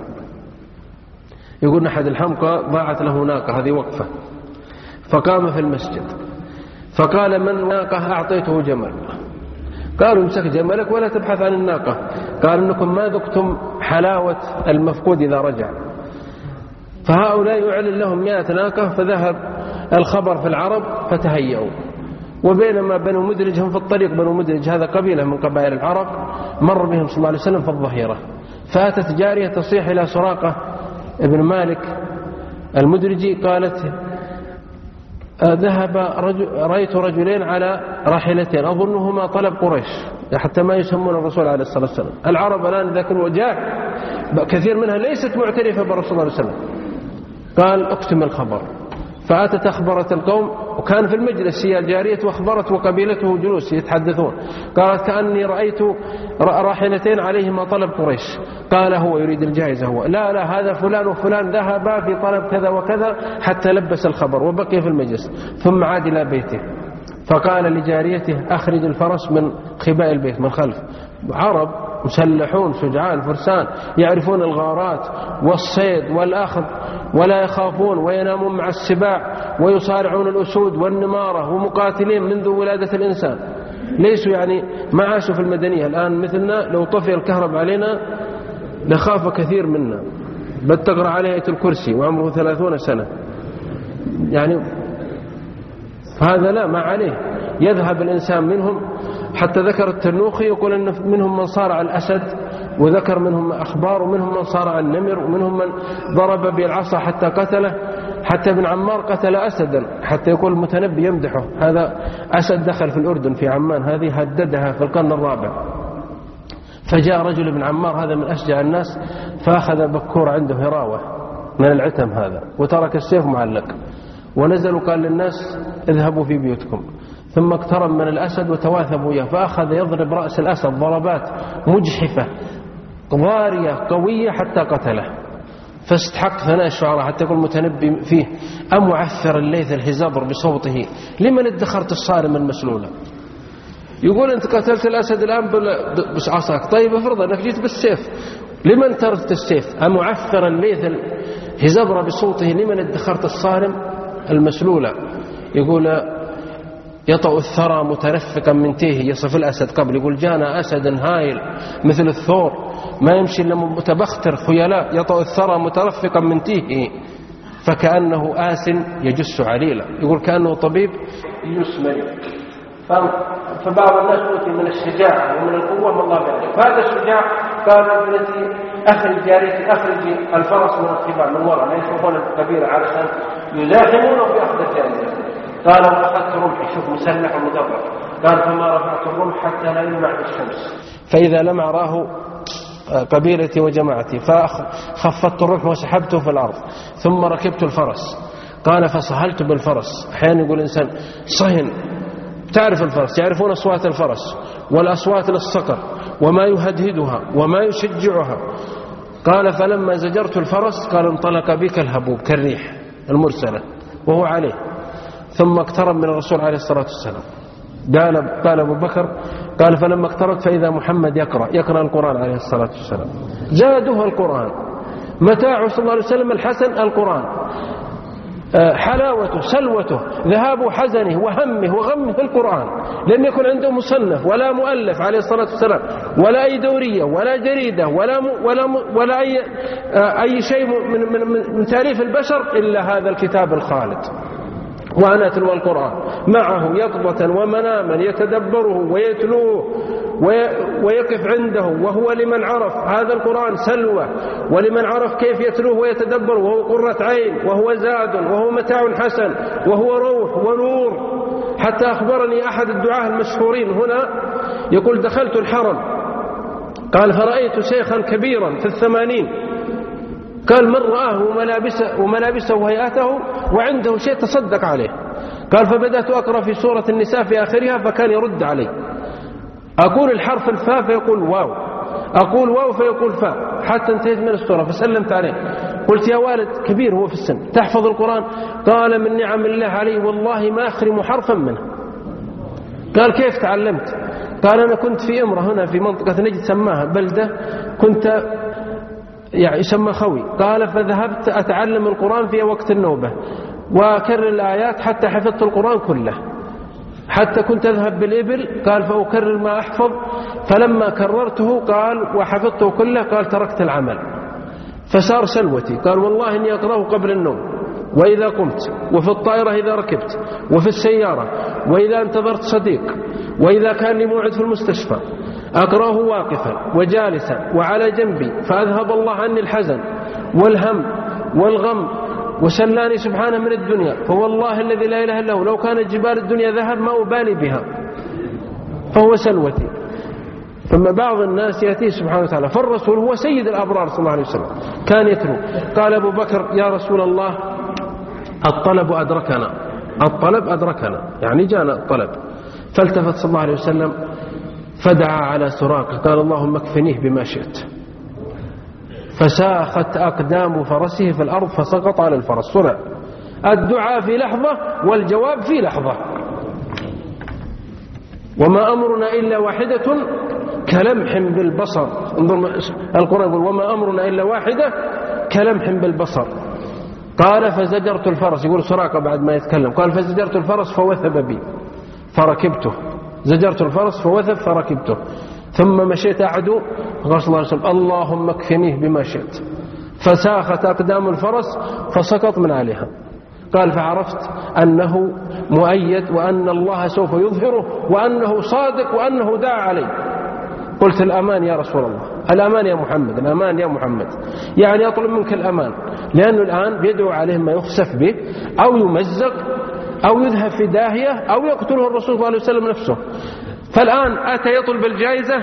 يقول أحد الحمقى ضاعت له ناقة، هذه وقفة، فقام في المسجد فقال من ناقة؟ أعطيته جمل. قالوا امسك جملك ولا تبحث عن الناقة. قال إنكم ما ذقتم حلاوة المفقود إذا رجع. فهؤلاء يعلن لهم مئة ناقة، فذهب الخبر في العرب فتهيئوا. وبينما بنو مدرج هم في الطريق، بنو مدرج هذا قبيلة من قبائل العرب، مر بهم صلى الله عليه وسلم في الظهيرة، فأتت جارية تصيح إلى سراقة ابن مالك المدرجي، قالت ذهب رجل رأيت رجلين على راحلتين أظنهما طلب قريش، حتى ما يسمون الرسول عليه الصلاة والسلام. العرب الآن ذاك الوجاه كثير منها ليست معترفة بالرسول صلى الله عليه وسلم. قال اكتم الخبر، فأتت أخبرت القوم، وكان في المجلس هي الجارية وأخبرت وقبيلته جلوس يتحدثون. قالت كأني رأيت راحلتين عليهما طلب قريش. قال هو يريد الجائزة، هو لا لا هذا فلان وفلان ذهبا في طلب كذا وكذا، حتى لبس الخبر وبقي في المجلس. ثم عاد إلى بيته فقال لجاريته أخرج الفرس من خباء البيت من خلف. عرب مسلحون شجعان فرسان يعرفون الغارات والصيد والأخذ ولا يخافون، وينامون مع السباع ويصارعون الأسود والنمارة، ومقاتلين منذ ولادة الإنسان، ليسوا يعني ما عاشوا في المدنية. الآن مثلنا لو طفي الكهرب علينا لخاف كثير منا، بل تقرأ عليه آية الكرسي وعمره ثلاثون سنة، يعني هذا لا ما عليه، يذهب الإنسان منهم. حتى ذكر التنوخي يقول أن منهم من صارع الأسد، وذكر منهم أخبار، ومنهم من صارع النمر، ومنهم من ضرب بالعصا حتى قتله، حتى ابن عمار قتل أسدا، حتى يقول المتنبي يمدحه هذا أسد دخل في الأردن في عمان، هذه هددها في القرن الرابع. فجاء رجل ابن عمار هذا من أشجع الناس، فأخذ بكور عنده هراوة من العتم هذا، وترك السيف معلق، ونزل وقال للناس اذهبوا في بيوتكم. ثم اقترب من الأسد وتواثب وياه، فأخذ يضرب رأس الأسد ضربات مجحفة ضارية قوية حتى قتله. فاستحق ثناء الشعراء حتى يقول المتنبي فيه: أمعثر الليث الهزبر بصوته لمن ادخرت الصارم المسلولة. يقول أنت قتلت الأسد الآن بعصاك، طيب افرض أنك جيت بالسيف، لمن تركت السيف؟ أمعثر الليث الهزبر بصوته لمن ادخرت الصارم المسلولة. يقول: يطأ الثرى مترفقا من تيه، يصف الأسد قبل، يقول: جانا أسد هايل مثل الثور ما يمشي إلا متبختر خيلاء، يطأ الثرى مترفقا من تيه فكأنه آس يجس عليلا. يقول كأنه طبيب يسمي. فبعض الناس أوتي من الشجاعة ومن القوة ما الله بيده، فهذا الشجاع قال ابنتي أخرج جاريتي أخرج الفرس من الخباء من وراء، لا يشوفون الكبيرة علشان يزاحمونه بأخذ الجارية. قال: وأخذت رمحي، شوف مسلح ومدبر. قال: فما رفعت الرمح حتى لا يلمع بالشمس، فإذا لمع راه قبيلتي وجماعتي، فخفضت الرمح وسحبته في الأرض، ثم ركبت الفرس. قال: فصهلت بالفرس. أحيانا يقول الإنسان صهن، تعرف الفرس، يعرفون أصوات الفرس والأصوات للصقر وما يهدهدها وما يشجعها. قال: فلما زجرت الفرس قال: انطلق بك الهبوب كالريح المرسلة وهو عليه. ثم اقترب من الرسول عليه الصلاة والسلام. قال قال أبو بكر قال: فلما اقتربت فإذا محمد يقرأ يقرأ القرآن عليه الصلاة والسلام. زاده القرآن، متاعه صلى الله عليه وسلم الحسن القرآن، حلاوته سلوته ذهاب حزنه وهمه وغمه القرآن. لم يكن عنده مصنف ولا مؤلف عليه الصلاة والسلام، ولا أي دورية ولا جريدة ولا م ولا م ولا أي أي شيء من من من تأليف البشر إلا هذا الكتاب الخالد. وأنا أتلو القرآن معه يقظة ومناما يتدبره ويتلوه ويقف عنده، وهو لمن عرف هذا القرآن سلوى، ولمن عرف كيف يتلوه ويتدبر، وهو قرة عين وهو زاد وهو متاع حسن وهو روح ونور. حتى أخبرني أحد الدعاة المشهورين هنا يقول: دخلت الحرم، قال: فرأيت شيخا كبيرا في الثمانين، قال: من رآه وملابسه, وملابسه وهيئته وعنده شيء تصدق عليه. قال: فبدأت أقرأ في سورة النساء في آخرها فكان يرد علي، أقول الحرف الفاء فيقول واو، أقول واو فيقول فاء، حتى انتهيت من السورة فسلمت عليه. قلت: يا والد كبير هو في السن، تحفظ القرآن؟ قال: من نعم الله علي والله ما أخرم حرفا منه. قال: كيف تعلمت؟ قال: أنا كنت في إمرة هنا في منطقة نجد سماها بلدة، كنت يعني يسمى خوي. قال: فذهبت أتعلم القرآن في وقت النوبة وأكرر الآيات حتى حفظت القرآن كله، حتى كنت أذهب بالإبل، قال فأكرر ما أحفظ، فلما كررته قال وحفظته كله قال تركت العمل فصار سلوتي. قال: والله إني أقرأه قبل النوم، وإذا قمت، وفي الطائرة إذا ركبت، وفي السيارة، وإذا انتظرت صديق، وإذا كان لي موعد في المستشفى، أقرأه واقفا وجالسا وعلى جنبي، فأذهب الله عني الحزن والهم والغم وسلاني سبحانه من الدنيا، فوالله الذي لا إله إلا هو لو كانت جبال الدنيا ذهب ما أبالي بها، فهو سلوتي. ثم بعض الناس يأتيه سبحانه وتعالى، فالرسول هو سيد الأبرار صلى الله عليه وسلم كان يتلو. قال أبو بكر: يا رسول الله الطلب أدركنا، الطلب أدركنا يعني جانا الطلب. فالتفت صلى الله عليه وسلم فدعا على سراقه قال: اللهم اكفنيه بما شئت، فساخت أقدام فرسه في الأرض فسقط على الفرس. صنع الدعاء في لحظة والجواب في لحظة. وما أمرنا إلا واحدة كلمح بالبصر. انظر القرآن يقول: وما أمرنا إلا واحدة كلمح بالبصر. قال: فزجرت الفرس، يقول سراقه بعد ما يتكلم، قال: فزجرت الفرس فوثب بي فركبته، زجرت الفرس فوثب فركبته، ثم مشيت أعدو. قال صلى الله عليه وسلم: اللهم اكفنيه بما شئت، فساخت أقدام الفرس فسقط من عليها. قال: فعرفت أنه مؤيد وأن الله سوف يظهره وأنه صادق وأنه دعا عليه. قلت: الأمان يا رسول الله، الأمان يا محمد، الأمان يا محمد، يعني أطلب منك الأمان، لأنه الآن بيدعو عليه ما يخسف به أو يمزق أو يذهب في داهية أو يقتله الرسول صلى الله عليه وسلم نفسه. فالآن أتى يطلب الجائزة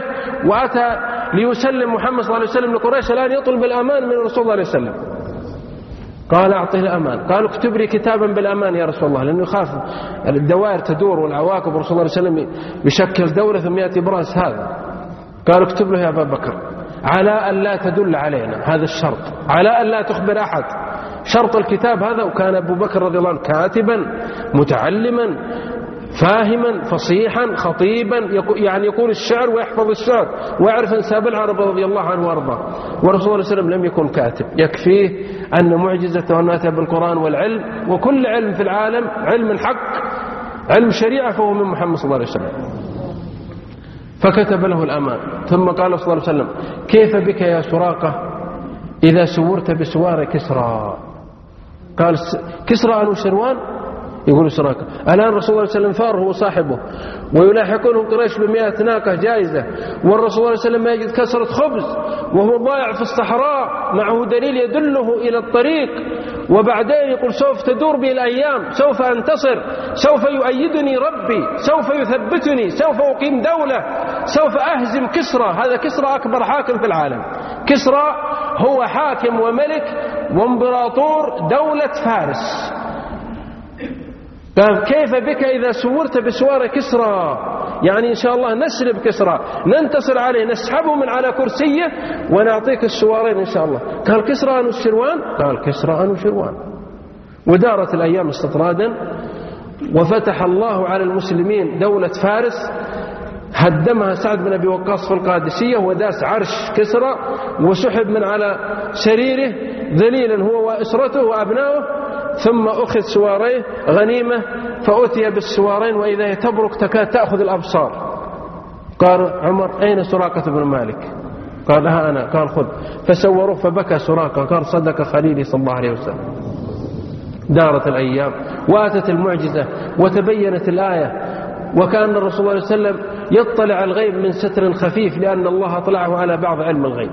وأتى ليسلم محمد صلى الله عليه وسلم لقريش، الآن يطلب الأمان من الرسول صلى الله عليه وسلم. قال أعطيه الأمان. قال اكتب لي كتابا بالأمان يا رسول الله، لأنه يخاف الدوائر تدور والعواقب، ورسول الله صلى الله عليه وسلم يشكل دولة ثم يأتي برأس هذا. قال اكتب له يا أبا بكر على أن لا تدل علينا، هذا الشرط، على أن لا تخبر أحد، شرط الكتاب هذا. وكان أبو بكر رضي الله عنه كاتبا متعلما فاهما فصيحا خطيبا، يعني يقول الشعر ويحفظ الشعر ويعرف انساب العرب رضي الله عنه وارضاه. ورسول الله صلى الله عليه وسلم لم يكن كاتب، يكفيه أن معجزته أنه أتى بالقرآن والعلم، وكل علم في العالم علم الحق علم شريعة فهو من محمد صلى الله عليه وسلم. فكتب له الأمان. ثم قال صلى الله عليه وسلم كيف بك يا سراقة إذا سورت بسوار كسرى؟ قال كسرى أنوشروان؟ يقول سراقة الآن رسول الله صلى الله عليه وسلم ثار هو صاحبه، ويلاحقونه قريش بمئة ناقة جائزة، والرسول صلى الله عليه وسلم ما يجد كسرة خبز وهو ضائع في الصحراء، معه دليل يدله إلى الطريق، وبعدين يقول سوف تدور بي الأيام، سوف أنتصر، سوف يؤيدني ربي، سوف يثبتني، سوف أقيم دولة، سوف أهزم كسرى. هذا كسرى أكبر حاكم في العالم، كسرى هو حاكم وملك وامبراطور دولة فارس. قال كيف بك إذا سورت بسوار كسرى؟ يعني إن شاء الله نسلب كسرى، ننتصر عليه، نسحبه من على كرسيه ونعطيك السوارين إن شاء الله. قال كسرى أنوشروان؟ قال كسرى أنوشروان. ودارت الأيام استطرادا، وفتح الله على المسلمين دولة فارس، هدمها سعد بن أبي وقاص في القادسية، وداس عرش كسرى، وسحب من على سريره ذليلا هو وأسرته وأبنائه، ثم أخذ سواريه غنيمة، فأتي بالسوارين وإذا تبرك تكاد تأخذ الأبصار. قال عمر أين سراقة بن مالك؟ قال ها أنا. قال خذ. فسوروه فبكى سراقة، قال صدق خليلي صلى الله عليه وسلم. دارت الأيام وأتت المعجزة وتبينت الآية، وكان الرسول صلى الله عليه وسلم يطلع الغيب من ستر خفيف، لأن الله أطلعه على بعض علم الغيب.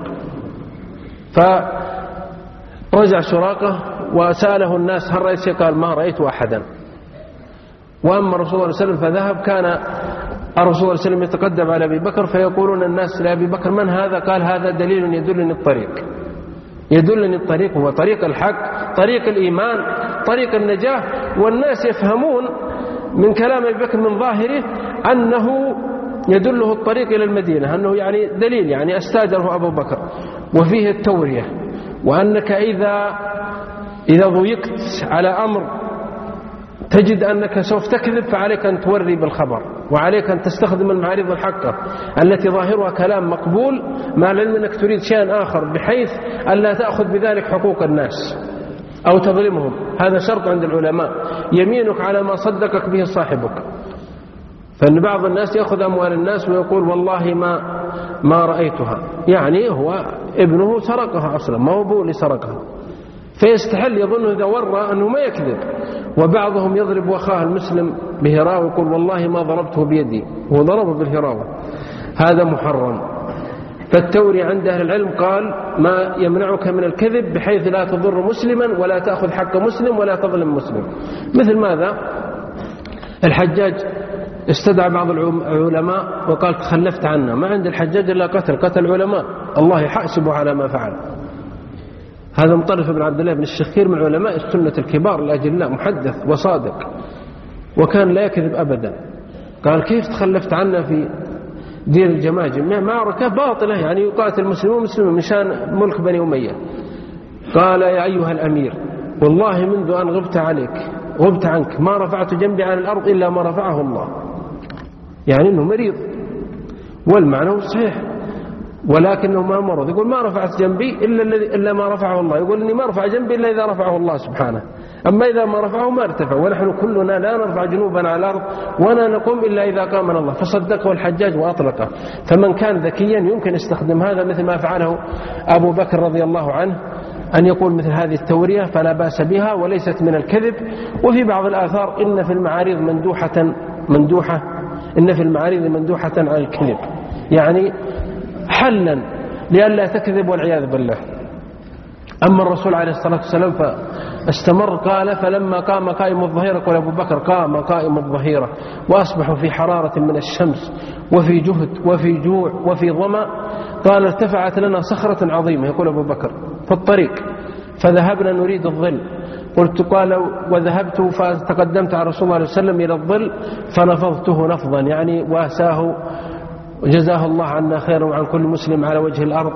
فرجع سراقة وسأله الناس هل رأيت شيء؟ قال ما رأيت أحدا. وأما الرسول صلى الله عليه وسلم فذهب، كان الرسول صلى الله عليه وسلم يتقدم على أبي بكر، فيقولون الناس لأبي بكر من هذا؟ قال هذا دليل يدلني الطريق، يدلني الطريق، هو طريق الحق، طريق الإيمان، طريق النجاة. والناس يفهمون من كلام أبي بكر من ظاهره أنه يدله الطريق إلى المدينة، أنه يعني دليل، يعني استاجره أبو بكر، وفيه التورية، وأنك إذا إذا ضيقت على أمر تجد أنك سوف تكذب، فعليك أن توري بالخبر، وعليك أن تستخدم المعارض الحقة التي ظاهرها كلام مقبول، مع العلم أنك تريد شيئا آخر، بحيث أن لا تأخذ بذلك حقوق الناس أو تظلمهم. هذا شرط عند العلماء، يمينك على ما صدقك به صاحبك. فإن بعض الناس يأخذ أموال الناس ويقول والله ما ما رأيتها، يعني هو ابنه سرقها أصلا، ما هو أبوه اللي سرقها، فيستحل يظن إذا ورى أنه ما يكذب. وبعضهم يضرب أخاه المسلم بهراء ويقول والله ما ضربته بيدي، هو ضربه بالهراء، هذا محرم. فالتوري عند أهل العلم قال ما يمنعك من الكذب بحيث لا تضر مسلما ولا تأخذ حق مسلم ولا تظلم مسلم. مثل ماذا؟ الحجاج استدعى بعض العلماء وقال تخلفت عنا، ما عند الحجاج إلا قتل، قتل علماء الله يحاسبه على ما فعل. هذا مطرف بن عبد الله بن الشخير من علماء السنة الكبار الأجلاء، محدث وصادق، وكان لا يكذب أبدا. قال كيف تخلفت عنا في دير الجماجم؟ معركة باطلة، يعني يقاتل المسلمون مسلمين مشان ملك بني أمية. قال يا أيها الأمير والله منذ أن غبت عليك غبت عنك ما رفعت جنبي عن الأرض إلا ما رفعه الله، يعني أنه مريض، والمعنى صحيح، ولكنه ما مرض. يقول ما رفعت جنبي إلا, إلا ما رفعه الله، يقول إني ما رفع جنبي إلا إذا رفعه الله سبحانه، أما إذا ما رفعه ما ارتفع، ونحن كلنا لا نرفع جنوبنا على الأرض ولا نقوم إلا إذا قامنا الله. فصدقه الحجاج وأطلقه. فمن كان ذكيا يمكن يستخدم هذا مثل ما فعله أبو بكر رضي الله عنه، أن يقول مثل هذه التورية فلا بأس بها وليست من الكذب. وفي بعض الآثار إن في المعارض مندوحة مندوحة إن في المعارض مندوحة على الكذب، يعني حلا لئلا تكذب والعياذ بالله. أما الرسول عليه الصلاة والسلام فاستمر، قال فلما قام قائم الظهيرة، قال أبو بكر قام قائم الظهيرة وأصبحوا في حرارة من الشمس وفي جهد وفي جوع وفي ظمأ، قال ارتفعت لنا صخرة عظيمة، يقول أبو بكر في الطريق، فذهبنا نريد الظل. قلت قال وذهبت فتقدمت على رسول الله عليه وسلم إلى الظل فنفضته نفضا، يعني واساه جزاه الله عنا خيرا وعن كل مسلم على وجه الأرض،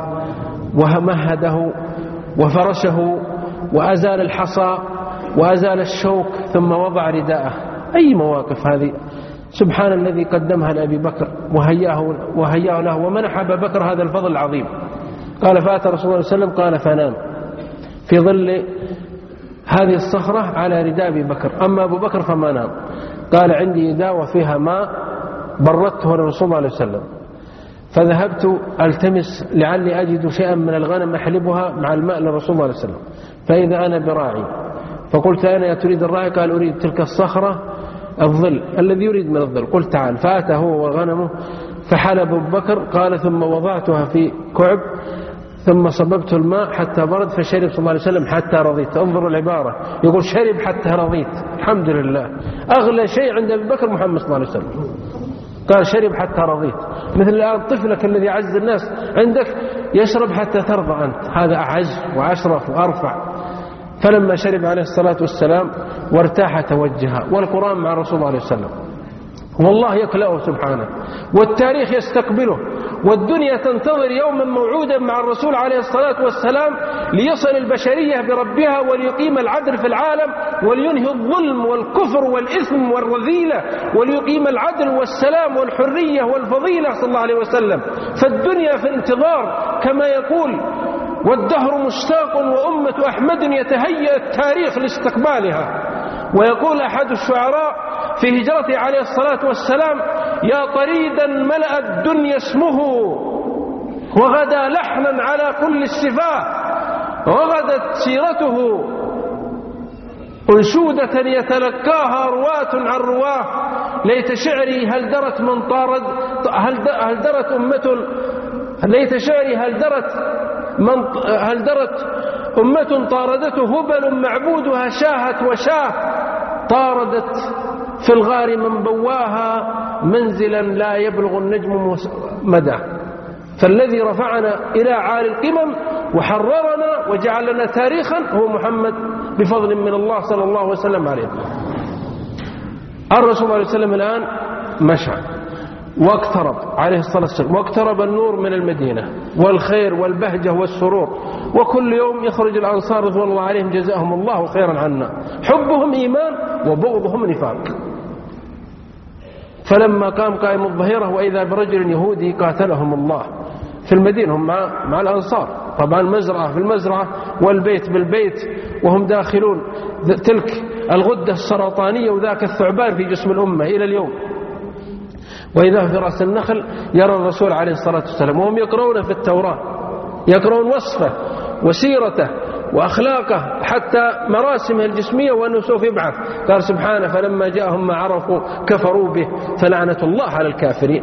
ومهده وفرشه وأزال الحصى وأزال الشوك ثم وضع رداءه. أي مواقف هذه! سبحان الذي قدمها لأبي بكر وهياه, وهياه له ومنح أبا بكر هذا الفضل العظيم. قال فأتى رسول الله صلى الله عليه وسلم قال فنام في ظل هذه الصخرة على رداء أبي بكر، أما أبو بكر فما نام. قال عندي داوة فيها ماء بردته لرسول الله عليه وسلم، فذهبت ألتمس لعلي أجد شيئا من الغنم أحلبها مع الماء لرسول الله عليه وسلم، فإذا أنا براعي، فقلت أنا تريد الراعي؟ قال أريد تلك الصخرة الظل الذي يريد من الظل. قلت تعال، فأتى هو وغنمه فحلب أبو بكر. قال ثم وضعتها في كعب ثم صببت الماء حتى برد فشرب صلى الله عليه وسلم حتى رضيت. انظروا العبارة، يقول شرب حتى رضيت. الحمد لله، أغلى شيء عند أبي بكر محمد صلى الله عليه وسلم. قال شرب حتى رضيت، مثل الآن طفلك الذي عز الناس عندك يشرب حتى ترضى أنت، هذا أعز وأشرف وأرفع. فلما شرب عليه الصلاة والسلام وارتاح توجه، والقرآن مع الرسول صلى الله عليه وسلم، والله يكلأه سبحانه، والتاريخ يستقبله، والدنيا تنتظر يوما موعودا مع الرسول عليه الصلاة والسلام ليصل البشرية بربها وليقيم العدل في العالم ولينهي الظلم والكفر والإثم والرذيلة وليقيم العدل والسلام والحرية والفضيلة صلى الله عليه وسلم. فالدنيا في انتظار كما يقول، والدهر مشتاق وأمة أحمد يتهيأ التاريخ لاستقبالها. ويقول أحد الشعراء في هجرته عليه الصلاة والسلام: يا طريدا ملأ الدنيا اسمه وغدا لحنا على كل الشفاه، وغدت سيرته أنشودة يتلقاها رواة عن رواه، ليت شعري هل درت من طارد هل درت أمة ليت شعري هل درت من هل درت أمة طاردته هبل معبودها شاهت وشاه، طاردت في الغار من بواها منزلا لا يبلغ النجم مدى. فالذي رفعنا إلى عالي القمم وحررنا وجعل لنا تاريخا هو محمد بفضل من الله صلى الله عليه وسلم عليه. الرسول صلى الله عليه وسلم الآن مشى واقترب عليه الصلاة والسلام، واقترب النور من المدينة والخير والبهجة والسرور، وكل يوم يخرج الأنصار رضوان الله عليهم جزاهم الله خيرا عنا، حبهم إيمان وبغضهم نفاق. فلما قام قائم الظهيرة وإذا برجل يهودي قاتلهم الله في المدينة، هم مع, مع الأنصار طبعا، مزرعة في المزرعة والبيت بالبيت، وهم داخلون تلك الغدة السرطانية وذاك الثعبان في جسم الأمة إلى اليوم. وإذا في رأس النخل يرى الرسول عليه الصلاة والسلام، وهم يقرؤون في التوراة، يقرؤون وصفه وسيرته وأخلاقه حتى مراسمه الجسمية وأنه سوف يبعث. قال سبحانه: فلما جاءهم ما عرفوا كفروا به فلعنة الله على الكافرين.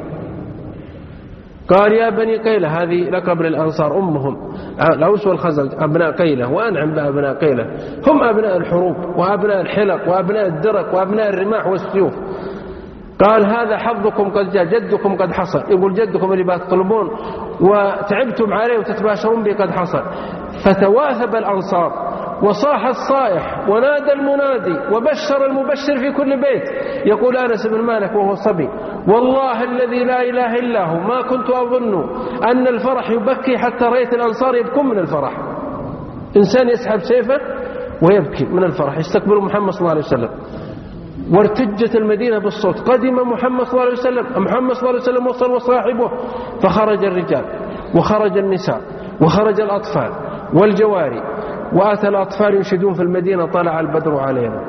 قال: يا بني قيلة، هذه لقب للأنصار، أمهم الأوس والخزرج أبناء قيلة، وأنعم بأبناء قيلة، هم أبناء الحروب وأبناء الحلق وأبناء الدرك وأبناء الرماح والسيوف. قال: هذا حظكم قد جاء، جدكم قد حصل. يقول جدكم اللي بتطلبون وتعبتم عليه وتتباشرون به قد حصل. فتواثب الأنصار وصاح الصائح ونادى المنادي وبشر المبشر في كل بيت. يقول أنس بن مالك وهو صبي: والله الذي لا إله إلا هو ما كنت أظن أن الفرح يبكي حتى رأيت الأنصار يبكون من الفرح. إنسان يسحب سيفه ويبكي من الفرح، يستقبل محمد صلى الله عليه وسلم. وارتجت المدينة بالصوت: قدم محمد صلى الله عليه وسلم، محمد صلى الله عليه وسلم وصل وصاحبه. فخرج الرجال وخرج النساء وخرج الأطفال والجواري، وآتى الأطفال ينشدون في المدينة: طلع البدر علينا.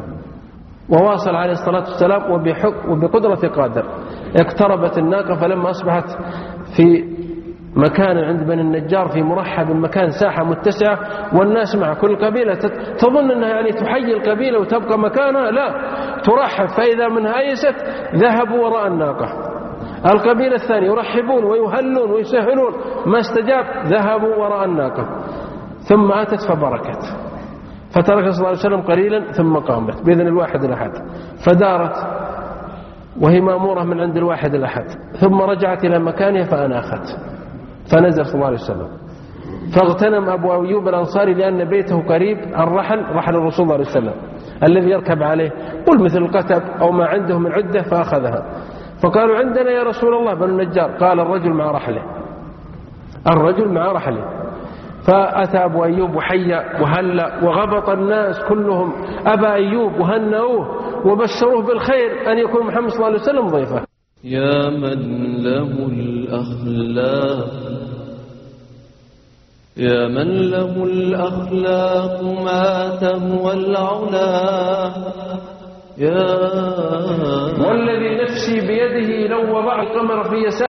وواصل عليه الصلاة والسلام وبقدرة قادر. اقتربت الناقة، فلما أصبحت في مكان عند بني النجار في مرحب، مكان ساحة متسعة والناس مع كل قبيلة تظن أنها يعني تحيي القبيلة وتبقى مكانها، لا، ترحب. فإذا منها أيست ذهبوا وراء الناقة. القبيلة الثانية يرحبون ويهلون ويسهلون، ما استجاب ذهبوا وراء الناقة. ثم أتت فبركت، فترك صلى الله عليه وسلم قليلا ثم قامت بإذن الواحد الأحد، فدارت وهي مأمورة من عند الواحد الأحد، ثم رجعت إلى مكانها فأناخت، فنزل صلى الله عليه وسلم. فاغتنم أبو أيوب الأنصاري لأن بيته قريب الرحل رحل الرسول صلى الله عليه وسلم الذي يركب عليه، قل مثل القتب أو ما عنده من عدة، فأخذها. فقالوا عندنا يا رسول الله بن النجار، قال الرجل مع رحله، الرجل مع رحله. فأتى أبو أيوب وحيا وهلا وغبط الناس كلهم أبا أيوب وهنأوه وبشروه بالخير أن يكون محمد صلى الله عليه وسلم ضيفه. يا من له الأخلاق يا من له الأخلاق ما تهوى العلا، يا والذي نفسي بيده لو وضع القمر في يسار